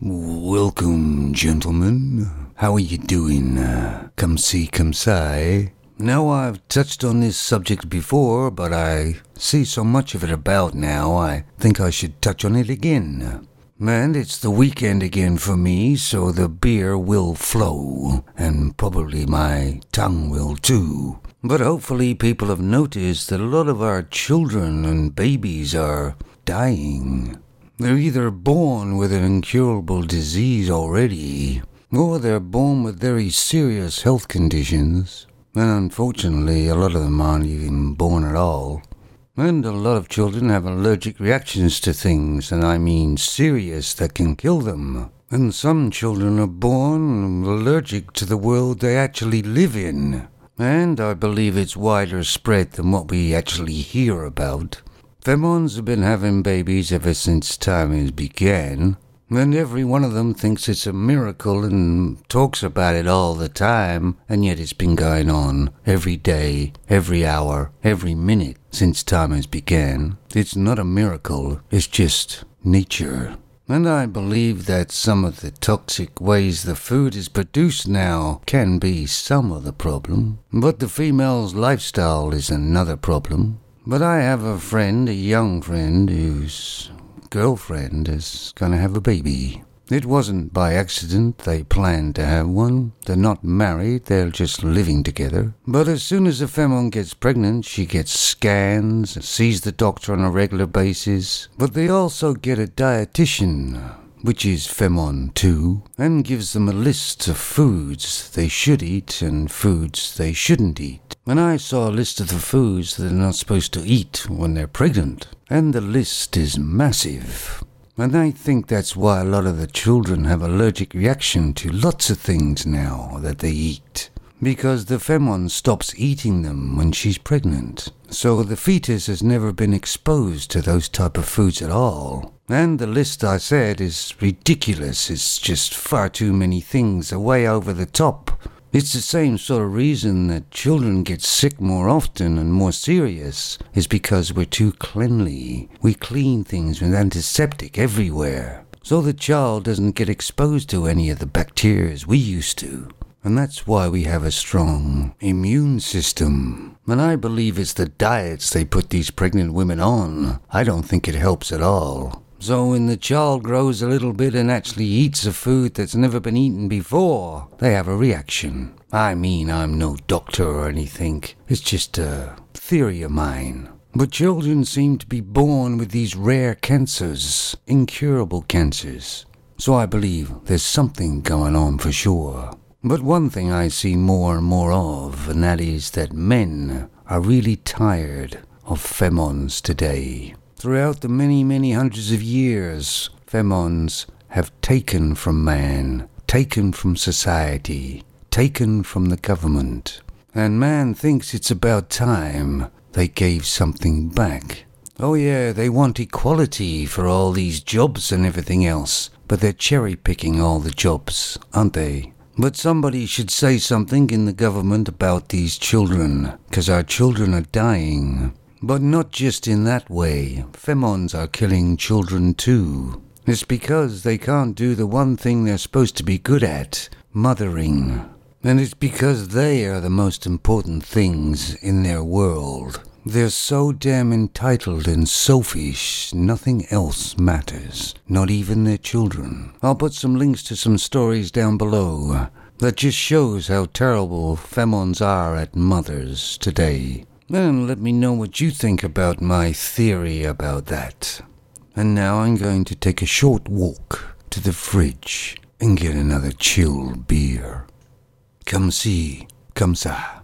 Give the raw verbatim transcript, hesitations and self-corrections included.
Welcome, gentlemen. How are you doing? Uh, come see, come say. Now, I've touched on this subject before, but I see so much of it about now, I think I should touch on it again. And it's the weekend again for me, so the beer will flow, and probably my tongue will too. But hopefully people have noticed that a lot of our children and babies are dying. They're either born with an incurable disease already, or they're born with very serious health conditions. And unfortunately, a lot of them aren't even born at all. And a lot of children have allergic reactions to things, and I mean serious, that can kill them. And some children are born allergic to the world they actually live in. And I believe it's wider spread than what we actually hear about. Femons have been having babies ever since time has began, and every one of them thinks it's a miracle and talks about it all the time, and yet it's been going on every day, every hour, every minute since time has began. It's not a miracle, it's just nature. And I believe that some of the toxic ways the food is produced now can be some of the problem, but the female's lifestyle is another problem. But I have a friend, a young friend, whose girlfriend is going to have a baby. It wasn't by accident they planned to have one. They're not married, they're just living together. But as soon as a femon gets pregnant, she gets scans, sees the doctor on a regular basis. But they also get a dietitian, which is femon too, and gives them a list of foods they should eat and foods they shouldn't eat. And I saw a list of the foods that they're not supposed to eat when they're pregnant, and the list is massive. And I think that's why a lot of the children have allergic reaction to lots of things now that they eat, because the femon stops eating them when she's pregnant. So the fetus has never been exposed to those type of foods at all. And the list I said is ridiculous. It's just far too many things, are way over the top. It's the same sort of reason that children get sick more often and more serious, is because we're too cleanly. We clean things with antiseptic everywhere, so the child doesn't get exposed to any of the bacteria we used to. And that's why we have a strong immune system. And I believe it's the diets they put these pregnant women on. I don't think it helps at all. So when the child grows a little bit and actually eats a food that's never been eaten before, they have a reaction. I mean, I'm no doctor or anything. It's just a theory of mine. But children seem to be born with these rare cancers, incurable cancers. So I believe there's something going on for sure. But one thing I see more and more of, and that is that men are really tired of femons today. Throughout the many, many hundreds of years, femons have taken from man, taken from society, taken from the government. And man thinks it's about time they gave something back. Oh yeah, they want equality for all these jobs and everything else, but they're cherry-picking all the jobs, aren't they? But somebody should say something in the government about these children, because our children are dying. But not just in that way. Femons are killing children too. It's because they can't do the one thing they're supposed to be good at, mothering. And it's because they are the most important things in their world. They're so damn entitled and selfish, nothing else matters, not even their children. I'll put some links to some stories down below that just shows how terrible femons are at mothers today. And let me know what you think about my theory about that. And now I'm going to take a short walk to the fridge and get another chill beer. Come see, come sa.